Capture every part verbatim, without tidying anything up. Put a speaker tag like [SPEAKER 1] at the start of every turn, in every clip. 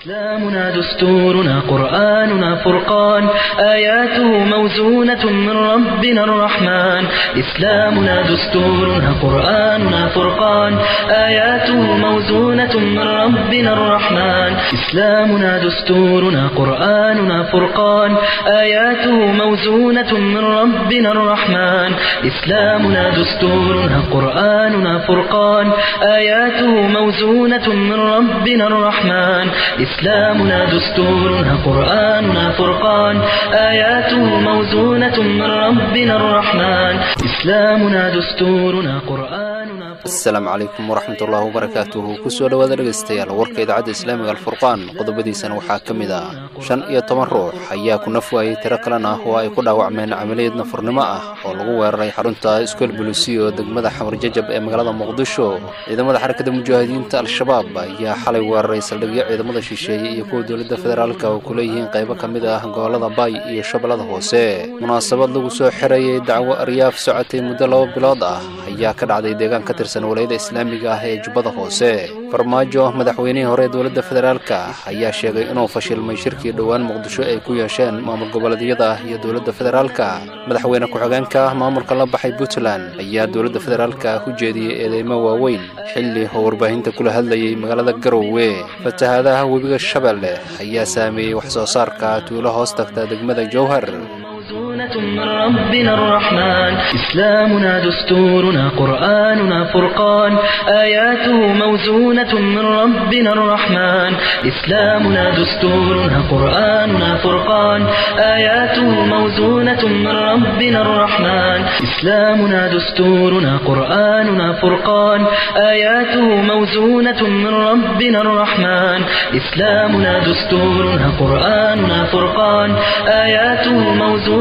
[SPEAKER 1] إسلامنا دستورنا قرآننا فرقان آياته موزونة من ربنا الرحمن إسلامنا دستورنا قرآننا فرقان آياته موزونة من ربنا الرحمن إسلامنا دستورنا قرآننا فرقان آياته موزونة من ربنا الرحمن إسلامنا دستورنا قرآننا فرقان آياته موزونة من ربنا الرحمن إسلامنا دستورنا قرآننا فرقان آياته موزونة من ربنا الرحمن إسلامنا دستورنا قرآننا فرقان.
[SPEAKER 2] السلام عليكم ورحمة الله وبركاته. كسو dhawaad dhageystayaal warka idaacada Islaamiga Al-Furqan qodobadiisana waxaa kamid ah shan iyo toban ruux ayaa ku nafwaayay tiro kalena ah oo ay ku dhaawacmeen amaliyad nafurnimo ah oo lagu weeraray xarunta iskool bulisiyo degmada Xamar Jajab ee magaalada Muqdisho. Ciidamada xarakada mujaahidiinta Al-Shabaab ayaa xalay weeraray saldhigyo ciidamada shisheeye iyo kuwa dowladda federaalka oo ku leeyihiin qaybo kamid ah gobolada Bay iyo Shabeellada Hoose. Munaasabad lagu soo xirayay dacwo aryaaf socotay muddo laba bilood ah ayaa ka dhacday deegaan ka tirsan walayada Islaamiga ah ee Jubbada Hoose. Farmaajo madaxweynihii hore dowladda federaalka ayaa sheegay inuu fashilmay shirkii dhawaan Muqdisho ay ku yeesheen maamul goboleedyada iyo dowladda federaalka. Madaxweyne ku-xigeenka maamulka la baxay Puntland ayaa dowladda federaalka ku jeediyay eedeymo waaweyn xilli uu warbaahinta kula hadlayay magaalada Garowe. Fatahaadaha webiga Shabeelle ayaa saameeyay wax soo saarka tuulo hoos tagta degmada Jowhar.
[SPEAKER 1] موزونة من ربنا الرحمن إسلامنا دستورنا قرآننا فرقان آياته موزونة من ربنا الرحمن إسلامنا دستورنا قرآننا فرقان آياته موزونة من ربنا الرحمن إسلامنا دستورنا قرآننا فرقان آياته موزونة من ربنا الرحمن إسلامنا دستورنا قرآننا فرقان آياته موزونة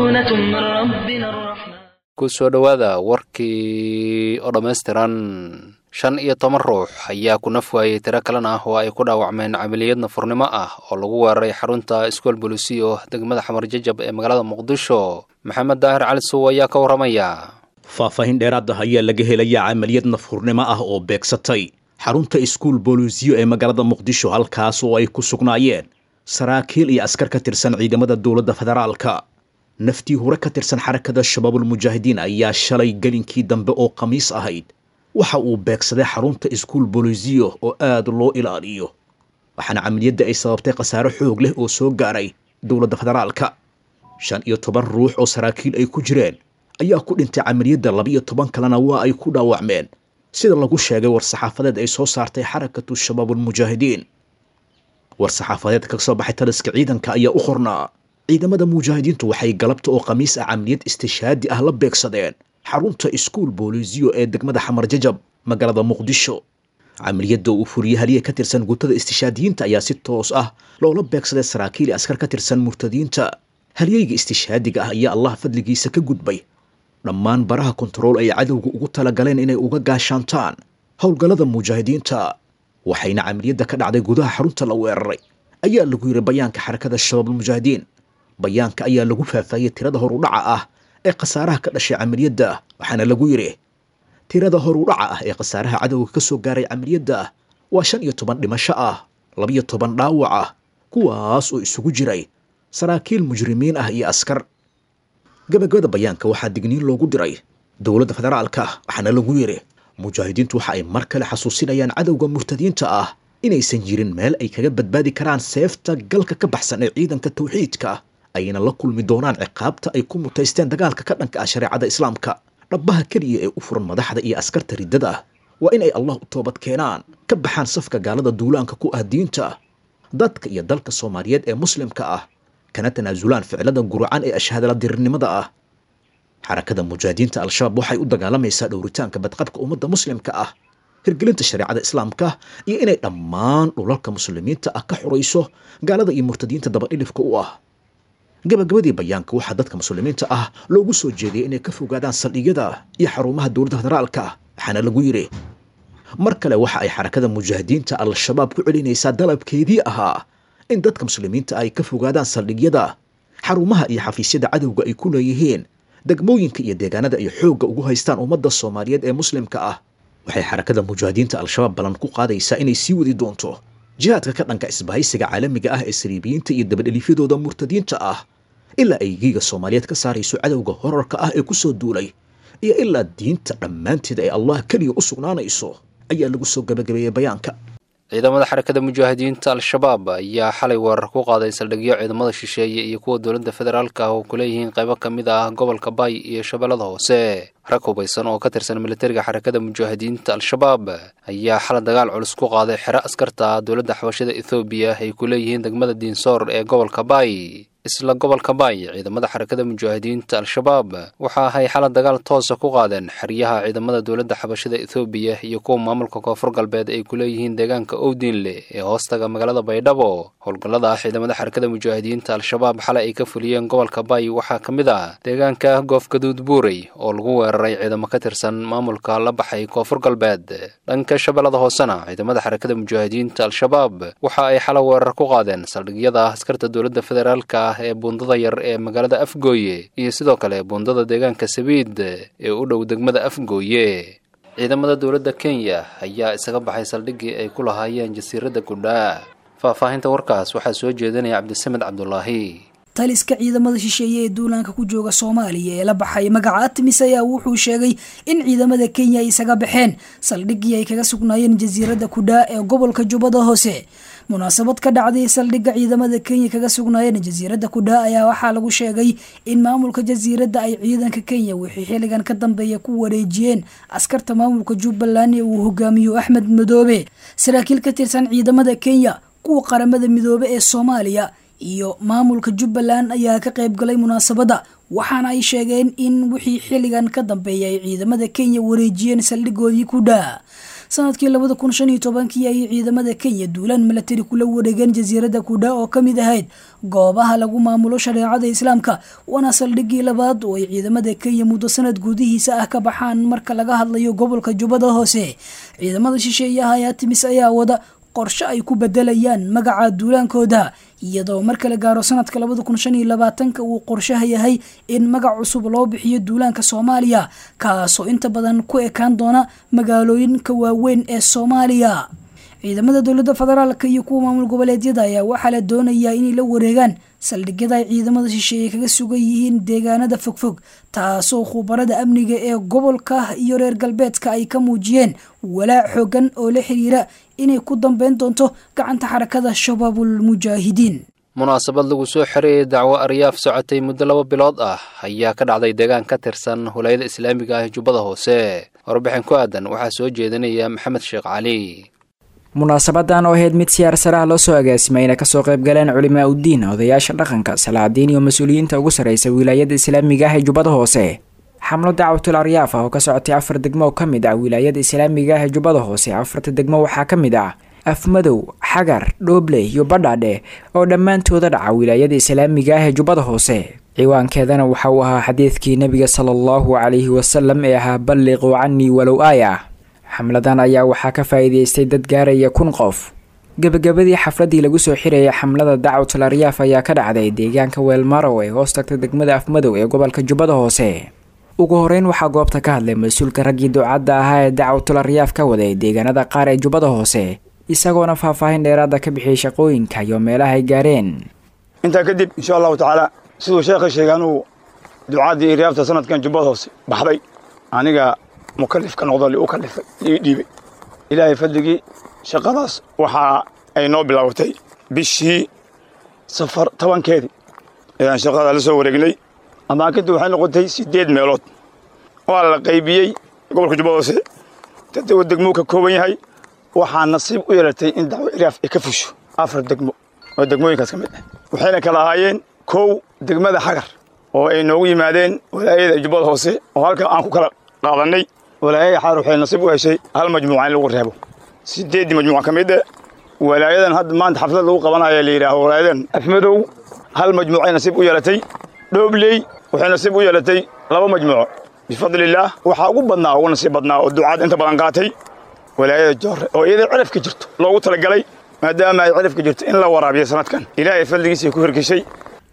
[SPEAKER 2] kusoo dhawaada warkii oo dhammaystiran. shan iyo toban ruux ayaa ku nafwaayay tiro kalena ah oo ay ku dhaawacmeen amaliyad nafurnimo ah oo lagu weeraray xarunta iskool bulisiyo degmada Xamar Jajab ee magaalada Muqdisho. Maxamed Daahir Cali Sow ayaa ka waramaya.
[SPEAKER 3] faahfaahin dheeraad ah ayaa laga helayaa amaliyad nafurnimo ah oo beegsatay xarunta iskool bulisiyo ee magaalada Muqdisho, halkaas oo ay ku sugnaayeen saraakiil iyo askar ka tirsan ciidamada dowladda federaalka. naftii hore ka tirsan xarakada shabaabul mujaahidiin ayaa shalay galinkii dambe oo khamiis ahayd waxa uu beegsaday xarunta iskool bulisiyo oo aad loo ilaaliyo, waxaana camaliyadda ay sababtay khasaare xoog leh oo soo gaaray dowladda federaalka. shan iyo toban ruux oo saraakiil ay ku jireen ayaa ku dhintay camaliyadda, laba iyo toban kalena waa ay ku dhaawacmeen sida lagu sheegay war-saxaafadeed ay soo saartay xarakatu shabaabul mujaahidiin. war-saxaafadeed ka soo baxay taliska ciidanka ayaa u qornaa: ciidamada mujaahidiintu waxay galabta oo khamiis ah camaliyad istishaadi ah la beegsadeen xarunta iskool boolisiyo ee degmada Xamar Jajab magaalada Muqdisho. camaliyadda uu fuliyay haliye ka tirsan guutada istishaadiyiinta ayaa si toos ah loola beegsaday saraakiil askar ka tirsan murtadiinta. haliyeyga istishaadiga ah ayaa Allah fadligiisa ka gudbay dhammaan baraha kontarool ay cadowga ugu talagaleen inay uga gaashaantaan howlgallada mujaahidiinta, waxayna camaliyadda ka dhacday gudaha xarunta la weeraray ayaa lagu yiri bayaanka xarakada shabaabul mujaahidiin. bayaanka ayaa lagu faahfaahiyay tirada horudhaca ah ee khasaaraha ka dhashay camaliyadda, waxaana lagu yiri tirada horudhaca ah ee khasaaraha cadowga ka soo gaaray camaliyadda waa shan iyo toban dhimasho ah, laba iyo toban dhaawac ah, kuwaas oo isugu jiray saraakiil mujrimiin ah iyo askar. gabagabada bayaanka waxaa digniin loogu diray dowladda federaalka, waxaana lagu yiri mujaahidiintu waxa ay mar kale xasuusinayaan cadowga murtadiinta ah inaysan jirin meel ay kaga badbaadi karaan seefta galka ka baxsan ee ciidanka tawxiidka, ayna la kulmi doonaan ciqaabta ay ku mutaysteen dagaalka ka dhanka ah shareecada islaamka. dhabbaha keliya ee u furan madaxda iyo askarta riddada waa in ay Allah u toobad keenaan, ka baxaan safka gaalada duulaanka ku ah diinta, dadka iyo dalka Soomaaliyeed ee muslimka ah, kana tanaasulaan ficilada gurucan ee ashhaadala dirirnimada ah. xarakada mujaahidiinta Al-Shabaab waxay u dagaalamaysaa dhowritaanka badqabka ummadda muslimka ah, hirgelinta shareecada islaamka, iyo inay dhammaan dhulalka muslimiinta ah ka xurayso gaalada iyo murtadiinta dabadhilifka u ah. gabagabadii bayaanka waxaa dadka muslimiinta ah loogu soo jeediyay inay ka fogaadaan saldhigyada iyo xarumaha dowladda federaalka, waxaana lagu yiri mar kale waxa ay xarakada mujaahidiinta Al-Shabaab ku celinaysaa dalabkeedii ahaa in dadka muslimiinta ay ka fogaadaan saldhigyada, xarumaha iyo xafiisyada cadowga ay ku leeyihiin degmooyinka iyo deegaanada ay xoogga ugu haystaan ummadda Soomaaliyeed ee muslimka ah. waxay xarakada mujaahidiinta Al-Shabaab balan ku qaadaysaa inay sii wadi doonto jihaadka ka dhanka isbahaysiga caalamiga ah ee saliibiyiinta iyo dabadhelifyadooda murtadiinta ah ilaa ay giiga soomaaliyeed ka saarayso cadowga horarka ah ee ku soo duulay iyo ilaa diinta dhammaanteed ay allah keliya u sugnaanayso ayaa lagu soo gabagabeeyey bayaanka
[SPEAKER 2] ciidamada xarakada mujaahidiinta al-shabaab ayaa xalay weerar ku qaaday saldhigyo ciidamada shisheeye iyo kuwa dowladda federaalka ah oo ku leeyihiin qaybo ka mid ah gobolka baay iyo shabeellada hoose rag hubaysan oo ka tirsan militariga xarakada mujaahidiinta al-shabaab ayaa xalay dagaal culus ku qaaday xero askarta dowladda xabashada ethoobiya ay ku leeyihiin degmada diinsoor ee gobolka baay isla gobolka baay ciidamada xarakada mujaahidiinta al-shabaab waxa ay xalay dagaal toosa ku qaadeen xeryaha ciidamada dowladda xabashada ethoobiya iyo kuwa maamulka koonfur galbeed ay ku leeyihiin deegaanka owdiinle ee hoostaga magaalada baydhabo howlgallada ciidamada xarakada mujaahidiinta al-shabaab xalay ay ka fuliyeen gobolka baay waxaa ka mid ah deegaanka goofgaduud buurey oo lagu weeraray ciidamo ka tirsan maamulka la baxay koonfur galbeed dhanka shabeellada hoosena ciidamada xarakada mujaahidiinta al-shabaab waxa ay xalay weerar ku qaadeen saldhigyada askarta dowladda federaalka ee buundada yar ee magaalada afgooye iyo sidoo kale buundada deegaanka sabiid ee u dhow degmada afgooye ciidamada dowladda kenya ayaa isaga baxay saldhiggii ay ku lahaayeen jasiiradda gudhaa faahfaahinta warkaas waxaa soo jeedinaya cabdisamed cabdulaahi
[SPEAKER 4] taliska ciidamada shisheeye ee duulaanka ku jooga soomaaliya ee la baxay magaca atmis ayaa wuxuu sheegay in ciidamada kenya ay isaga baxeen saldhiggii ay kaga sugnaayeen jasiiradda kudhaa ee gobolka jubbada hoose munaasabad ka dhacday saldhigga ciidamada kenya kaga sugnaayeen jasiiradda kudhaa ayaa waxaa lagu sheegay in maamulka jasiiradda ay ciidanka kenya wixii xilligan ka dambeeya ku wareejiyeen askarta maamulka jubbaland ee uu hogaamiyo axmed madoobe saraakiil ka tirsan ciidamada kenya kuwa qaramada midoobe ee soomaaliya iyo maamulka jubbaland ayaa ka qayb galay munaasabadda waxaana ay sheegeen in wixii xilligan ka dambeeya ay ciidamada kenya wareejiyeen saldhigoodii kudhaa sanadkii labada kun shan iyo tobankii ayay ciidamada kenya duulaan milatari kula wareegeen jasiiradda kudhaa oo ka mid ahayd goobaha lagu maamulo shareecada islaamka waana saldhiggii labaad oo ay ciidamada kenya muddo sanad gudihiisa ah ka baxaan marka laga hadlayo gobolka jubbada hoose ciidamada shisheeyaha ee atmis ayaa wada qorshe ay ku bedelayaan magaca duulaankooda iyadoo marka la gaaro sanadka labada kun shan iyo labaatanka uu qorshaha yahay in magac cusub loo bixiyo duulaanka soomaaliya kaasoo inta badan ku ekaan doona magaalooyinka waaweyn ee soomaaliya ciidamada dowladda federaalka iyo kuwa maamul goboleedyada ayaa waxaa la doonayaa inay la wareegaan saldhigyada ay ciidamada shisheeye kaga sugan yihiin deegaanada fogfog taasoo khubarada amniga ee gobolka iyo reer galbeedka ay ka muujiyeen walaac xoogan oo la xiriira inay ku dambeyn doonto gacanta xarakada shabaabul mujaahidiin
[SPEAKER 2] munaasabad lagu soo xereeyay dacwo aryaaf socotay muddo laba bilood ah ayaa ka dhacday deegaan ka tirsan hulayada islaamiga ah ee jubbada hoose warbixin ku aadan waxaa soo jeedinaya maxamed sheekh cali
[SPEAKER 5] munaasabadan oo ahayd mid siyaarsaraha loo soo agaasimayna kasoo qayb galeen culimaa uddiin odayaasha dhaqanka salaadiin iyo mas-uuliyiinta ugu sarreysa wilaayada islaamiga ah ee jubbada hoose xamlo dacwatul aryaaf ah oo ka socotay afar degmo oo ka mid ah wilaayada islaamiga ah ee jubbada hoose afarta degmo waxaa ka mid ah afmadow xagar dhooble iyo badhaadhe oo dhammaantooda dhaca wilaayada islaamiga ah ee jubbada hoose ciwaankeedana waxa uu ahaa xadiidkii nebiga sala allahu calayhi wasalam ee ahaa balliquu canii walow aaya xamladan ayaa waxaa ka faa'iidaystay dad gaaraya kun qof gebagabadii xafladii lagu soo xirayay xamlada dacwatul aryaaf ayaa ka dhacday deegaanka weelmarow ee hoos tagta degmada afmadow ee gobolka jubbada hoose ugu horeyn waxaa goobta ka hadlay mas-uulka raggii ducadda ahaa ee dacwatul aryaaf ka waday deegaanada qaar ee jubbada hoose isagoona faahfaahin dheeraada ka bixiyay shaqooyinka iyo meelaha ay gaareen
[SPEAKER 6] intaa kadib insha allahu tacaala siduu sheekha sheegay anuu ducaadii iryaafta sanadkan jubbada hoose baxday aniga mukalif ka noqdo li u kalifay li dhiibay ilaahay fadligii shaqadaas waxa ay noo bilowday bishii safar tobankeedii ayaan shaqada la soo wareegnay ama kadib waxay noqotay sideed meelood waa la qaybiyey gobolka jubbada hoose dadka degmo ka kooban yahay waxaa nasiib u yeelatay in dacwo iryaaf ay ka fusho afar degmo oo degmooyinkaas ka mid ah waxayna kala ahaayeen kow degmada xagar oo ay noogu yimaadeen walaayada jubbada hoose oo halka aan ku kala qaadanay walaayada xaar waxay nasiib u heshay hal majmuuca in lagu reebo sideedii majmuuca ka mid ah walaayadan hadda maanta xaflad lagu qabanayo la yidhaaho walaayadan afmadow hal majmuucay nasiib u yeelatay dhoobley waxay nasiib u yeelatay laba majmuuco bifadlillaah waxaa ugu badnaa ugu nasiib badnaa oo ducaad inta badan qaatay walaayada joorre oo iyada cirif ka jirto loogu talagalay maadaama ay cirif ka jirto in la waraabiyo sanadkan ilaahay fadligiisa ku hirgashay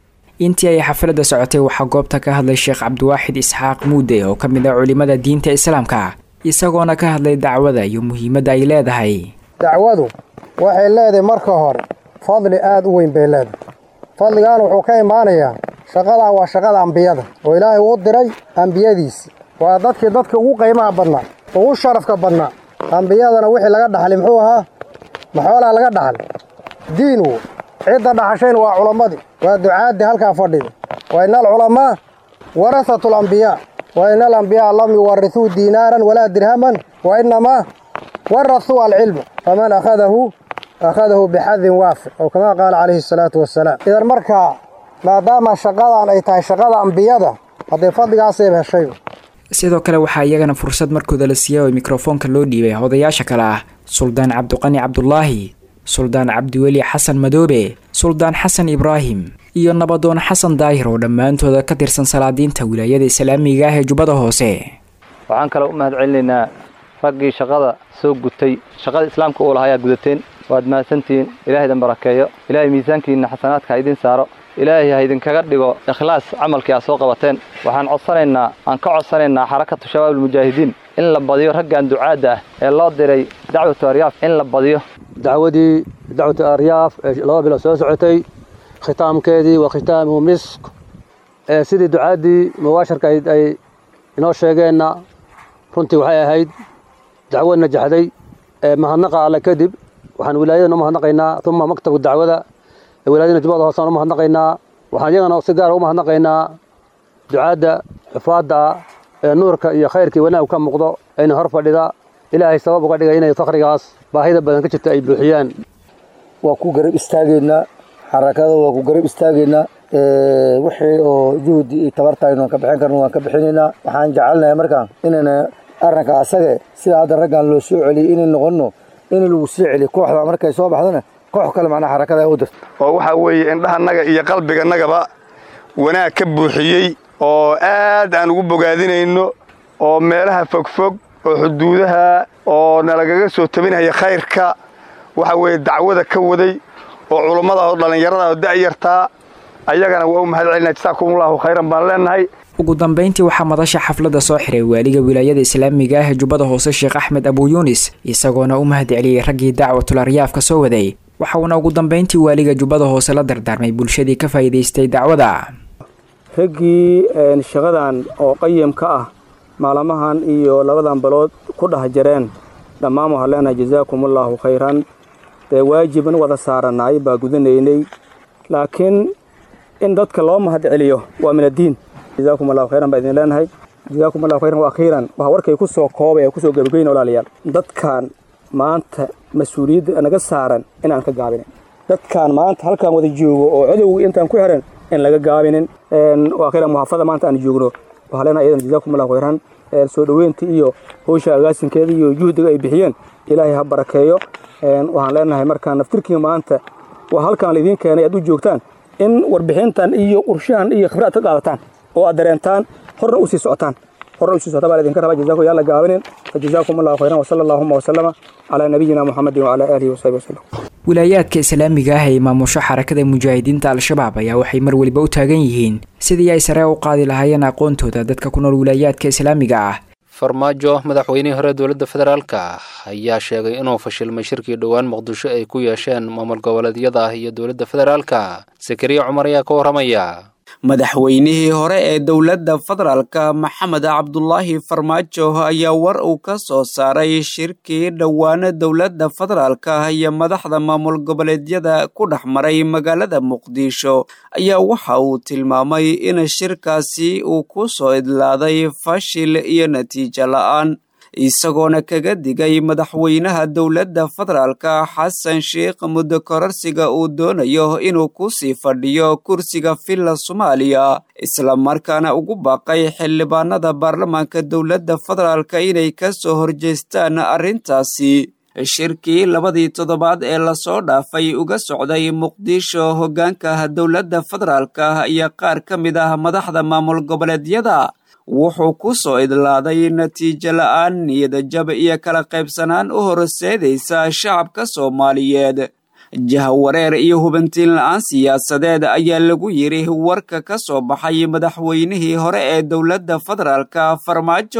[SPEAKER 5] intii ay xafladda socotay waxaa goobta ka hadlay sheekh cabdiwaaxid isxaaq muude oo ka mid ah culimada diinta islaamka isagoona ka hadlay dacwada iyo muhiimadda ay leedahay
[SPEAKER 7] dacwadu waxay leedahay marka hore fadli aad u weyn bay leedahay. fadligan wuxuu ka imaanayaa shaqadan waa shaqada ambiyada oo ilaahay uu diray ambiyadiisa waa dadkii dadka ugu qiimaha badnaa ugu sharafka badnaa. ambiyadana wixii laga dhaxlay muxuu ahaa maxoolaa laga dhaxlay diinu cidda dhaxashayna waa culammadii waa ducaadii halkaa fadhida wa ina alculamaa warasatul ambiyaa wa ina alambiyaa lam yuwarithuu diinaaran walaa dirhaman wa inamaa warasuu alcilma faman akhadahu akhadahu bixadin waafir oo kama qaala calayhi salaatu wassalaam. idan markaa maadaama shaqadan ay tahay shaqada ambiyada hadday fadligaasayba heshay.
[SPEAKER 5] sidoo kale waxaa iyagana fursad markooda la siiyay oo mikrofoonka loo dhiibay odayaasha kale ah suldaan cabdiqani cabdulaahi, suldaan cabdiweli xasan madoobe, suldaan xasan ibraahim iyo nabadoon xasan daahir oo dhammaantooda ka tirsan salaadiinta wilaayada islaamiga ah ee jubbada hoose.
[SPEAKER 8] waxaan kale u mahadcelinaynaa raggii shaqada soo gutay shaqada islaamka uu lahaa gudateen. waad mahadsantihiin, ilaahay idin barakeeyo, ilaahay miisaankiina xasanaadka ha idin saaro, ilaahay ha idinkaga dhigo ikhlaas camalkii aad soo qabateen. waxaan codsanaynaa aan ka codsanaynaa xarakatu shabaab almujaahidiin in la badiyo raggan ducaadda ah ee loo diray dacwatu aryaaf in la badiyo.
[SPEAKER 9] dacwadii dacwatu aryaaf ee laba bilo soo socotay khitaamkeedii waa khitaamu misk ee sidii ducaadii mubaasharka ay inoo sheegeenna runtii waxay ahayd dacwo najaxday. mahadnaqa alle kadib waxaan wilaayadana u mahadnaqaynaa uma maktabka dacwada ee wilaayadana jubbada hoose aan u mahadnaqaynaa. waxaan iyagana si gaar u mahadnaqaynaa ducaadda xufaadda ee nuurka iyo khayrkii wanaag ka muuqdo ayna hor fadhida ilaahay sabab uga dhigay inay fakrigaas baahida badan ka jirta ay buuxiyaan.
[SPEAKER 10] waa ku garab istaagaynaa xarakada, waa ku garab istaagaynaa wixii oo juhdi iyo tabartaynu aan ka bixin karno waan ka bixinaynaa. waxaan jecelnahay markaan inayna arrinka asage sida hadda raggan loo soo celiyay inay noqonno in lagu soo celiyo kooxda markay soo baxdana koox kale macnaha xarakada ay u dirto
[SPEAKER 6] oo waxa weeye indhahanaga iyo qalbiganagaba wanaag ka buuxiyey oo aad aan ugu bogaadinayno oo meelaha fogfog oo xuduudaha oo nalagaga soo tabinaya khayrka waxa weeye dacwada ka waday oo culummada oo dhalinyarada oo da'yartaa ayagana waa u mahadcelinaa. jasaakumullahu khayran baan leenahay.
[SPEAKER 5] ugu dambeyntii waxaa madasha xafladda soo xiray waaliga wilaayada islaamiga ah ee jubbada hoose sheekh axmed abu yuunis isagoona u mahadceliyey raggii dacwatul aryaafka soo waday. waxa uuna ugu dambeyntii waaliga jubbada hoose la dardaarmay bulshadii ka faa'iidaystay dacwada.
[SPEAKER 11] raggii shaqadan oo qayimka ah maalmahan iyo labadan balood ku dhex jareen dhammaan waxaan leenahay jasaakumullahu khayran. dee waajiban wada saaranaay baa gudanaynay laakiin in dadka loo mahadceliyo waa min addiin. جزاكم الله خيرا بإذن الله نهاي جزاكم الله خيرا وأخيرا وهورك يكون سو كوبا يكون سو جبجين ولا ليال دت كان ما أنت مسؤولية أنا جسارا إن أنك جابين دت كان ما أنت هالكام وذي جو عدو أنت أنكو هرن إن لقى جابين إن وأخيرا محافظة ما أنت أنا جوجرو وهلنا أيضا جزاكم الله خيرا سودوين تيو هو شغاسين كذي يوجد جاي بحيان إلهي هبركيو وهلنا هاي مركان نفترك ما أنت وهالكام الذين كانوا يدو جوكتان إن وربحين تان إيو قرشان إيو خبرات قاعدتان oo dareentaan horna u sii socotaan horna u sii socotaan baa idin ka rabaa. jazakum yalla gaabinin jazakum allah khayran wa sallallahu wa sallama ala nabiyyina muhammadin wa ala alihi wa sahbihi wasallam.
[SPEAKER 5] wilaayadka islaamiga ah ee maamusha xarakada mujaahidiinta al-shabaab ayaa waxay mar waliba u taagan yihiin sidii ay sare u qaadi lahaayeen aqoontooda dadka ku nool wilaayadka islaamiga ah.
[SPEAKER 2] farmaajo madaxweynihii hore dowladda federaalka ayaa sheegay inuu fashilmay shirkii dhowaan muqdisho ay ku yeesheen maamul goboleedyada iyo dowladda federaalka. sakariya cumar ayaa ka waramaya.
[SPEAKER 12] madaxweynihii hore ee dowladda federaalka maxamed cabdulaahi farmaajo ayaa war uu ka soo saaray shirkii dhowaana dowladda federaalka iyo madaxda maamul goboleedyada ku dhex maray magaalada muqdisho ayaa waxa uu tilmaamay in shirkaasi uu ku soo idlaaday fashil iyo natiijo la'aan isagoona kaga digay madaxweynaha dowladda federaalka xasan sheekh muddo kororsiga uu doonayo inuu ku sii fadhiyo kursiga villa soomaaliya islamarkaana ugu baaqay xildhibaanada baarlamaanka dowladda federaalka inay ka soo horjeestaan arrintaasi. shirkii labadii toddobaad ee lasoo dhaafay uga socday muqdisho hoggaanka dowladda federaalka iyo qaar ka mid ah madaxda maamul goboleedyada wuxuu ku soo idlaaday natiijo la'aan niyadajab iyo kala qaybsanaan u horseedaysa shacabka soomaaliyeed. jahawareer iyo hubantiin la'aan siyaasadeed ayaa lagu yidhi warka ka soo baxay madaxweynihii hore ee dowladda federaalka farmaajo.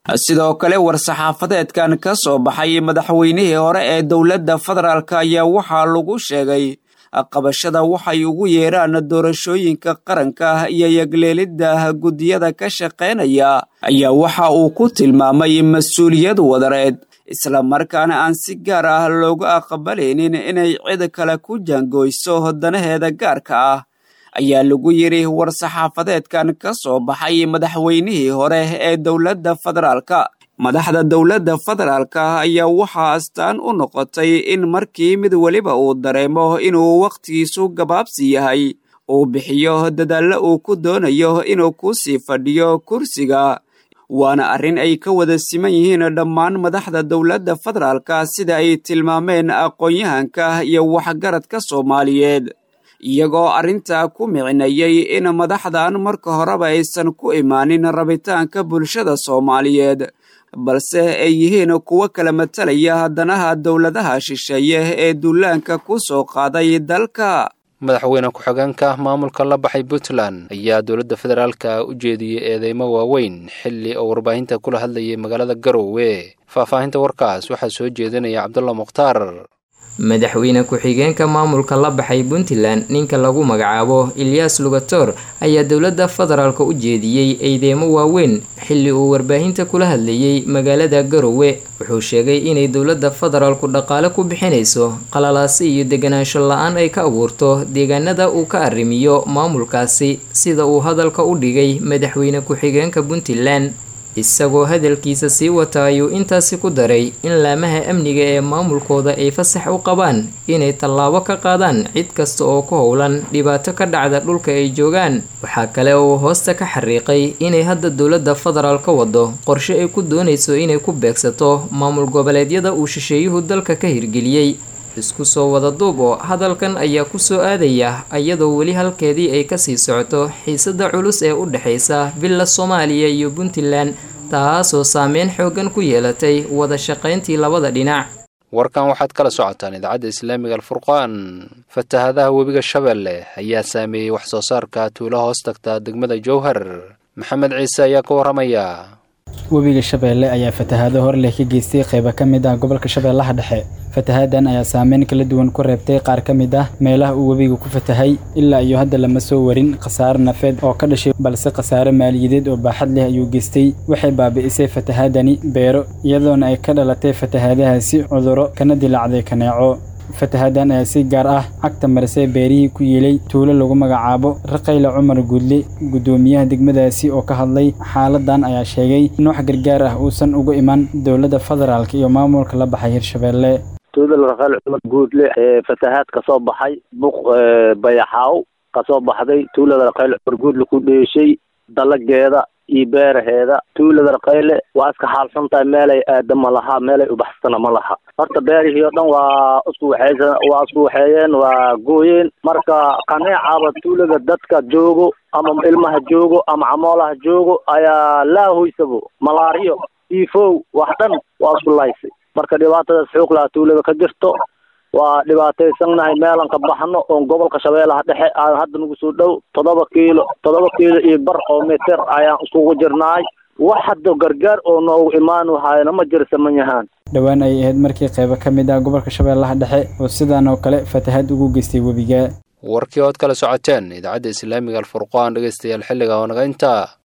[SPEAKER 12] sidoo kale war-saxaafadeedkan ka soo baxay madaxweynihii hore ee dowladda federaalk ayaa waxaa lagu sheegay qabashada waxay ugu yeeraan doorashooyinka qaranka iyo yagleelidda guddiyada ka shaqaynaya ayaa waxa uu ku tilmaamay mas-uuliyad wadareed isla markaana aan si gaar ah looga aqbalaynin inay cid kale ku jaangoyso danaheeda gaarka ah ayaa lagu yidhi war-saxaafadeedkan ka soo baxay madaxweynihii hore ee dowladda federaalka madaxda dowladda federaalka ayaa waxaa astaan u noqotay in markii mid weliba uu dareemo inuu wakhtigiisu gabaabsi yahay uu bixiyo dadaallo uu ku doonayo inuu ku sii fadhiyo kursiga waana arrin ay ka wada siman yihiin dhammaan madaxda dowladda federaalka sida ay tilmaameen aqoon-yahanka iyo waxgaradka soomaaliyeed iyagoo arrintaa ku micinayay in madaxdan marka horeba aysan ku imaanin rabitaanka bulshada soomaaliyeed balse ay yihiin kuwo kala matalaya danaha dowladaha shisheeye ee duulaanka ku soo qaaday dalka
[SPEAKER 2] madaxweyne ku-xigeenka maamulka la baxay puntland ayaa dowladda federaalka u jeediyey eedeymo waaweyn xilli oo warbaahinta kula hadlayay magaalada garowe faahfaahinta warkaas waxaa soo jeedinaya cabdulla mukhtaar
[SPEAKER 13] madaxweyne ku-xigeenka maamulka la baxay puntland ninka lagu magacaabo ilyas lugator ayaa dowladda federaalka u jeediyey eedeymo waaweyn xilli uu warbaahinta kula hadlayay magaalada garowe wuxuu sheegay inay dowladda federaalku dhaqaale ku bixinayso qalalaasi iyo deganaansho la-aan ay ka abuurto deegaanada uu ka arrimiyo maamulkaasi sida uu hadalka u dhigay madaxweyne ku-xigeenka puntland isagoo hadalkiisa sii wata ayuu intaasi ku daray in laamaha amniga ee maamulkooda ay fasax u qabaan inay tallaabo ka qaadaan cid kasta oo ku howlan dhibaato ka dhacda dhulka ay joogaan waxaa kale oo hoosta ka xariiqay inay hadda dowladda federaal ka wado qorshe ay ku doonayso inay ku beegsato maamul goboleedyada uu shisheeyuhu dalka ka hirgeliyey isku soo wada duub oo hadalkan ayaa ku soo aadaya iyadoo weli halkeedii ay kasii socoto xiisada culus ee u dhexaysa villa soomaaliya iyo puntland taasoo saameyn xoogan ku yeelatay wada shaqayntii labada dhinac
[SPEAKER 2] warkan waxaad kala socotaan idaacadda islaamiga alfurqaan fatahadaha webiga shabeelle ayaa saameeyey wax soo saarka tuulo hoos tagta degmada jowhar maxamed ciise ayaa ka waramaya
[SPEAKER 14] webiga shabeelle ayaa fatahaado hor leh ka geystay qaybo ka mid ah gobolka shabeellaha dhexe fatahaadan ayaa saameyn kala duwan ku reebtay qaar ka mid ah meelaha uu webiga ku fatahay ilaa iyo hadda lama soo warin khasaare nafeed oo ka dhashay balse khasaare maaliyadeed oo baaxad leh ayuu geystay waxay baabi'isay fatahaadani beero iyadoona ay ka dhalatay fatahaadahaasi cudurro kana dilaacday kaneeco fatahadan ayaa si gaar ah cagta marisay beerihii ku yeelay tuulo lagu magacaabo raqayle cumar guudle guddoomiyaha degmadaasi oo ka hadlay xaaladan ayaa sheegay in wax gargaar ah uusan uga iman dowladda federaalka iyo maamulka la baxay hirshabeelle
[SPEAKER 15] tuulada raqayle cumar guudle ee fatahaad ka soo baxay buq bayaxaaw ka soo baxday tuulada raqayle cumar guudle ku dheeshay dalageeda iyo beeraheeda tuulada raqayle waa iska xaalsan tahay meelay aada ma laha meelay ubaxsana ma laha horta beerihii oo dhan waa isku waxaysan waa isku waxeeyeen waa gooyeen marka qaneecaba tuulada dadka joogo ama ilmaha joogo ama camoolaha joogo ayaa laahoysabo malaariyo tiifow wax dhan waa isku laysay marka dhibaatadaas xoog laha tuulada ka jirto waa dhibaataysannahay meelan ka baxno oon gobolka shabeellaha dhexe aan hadda nagu soo dhow toddoba kiilo toddoba kiilo iyo bar oo mitir ayaan iskugu jirnaay wax hadda gargaar oo noogu imaan wahayna ma jirsaman yahaan
[SPEAKER 14] dhowaan ay ahayd markii qaybo ka mid ah gobolka shabeellaha dhexe oo sidaan oo kale fatahaad ugu geystay webiga
[SPEAKER 2] warkii ood kala socoteen idaacadda islaamiga alfurqaan dhegeystayaal xilliga oo naga intaa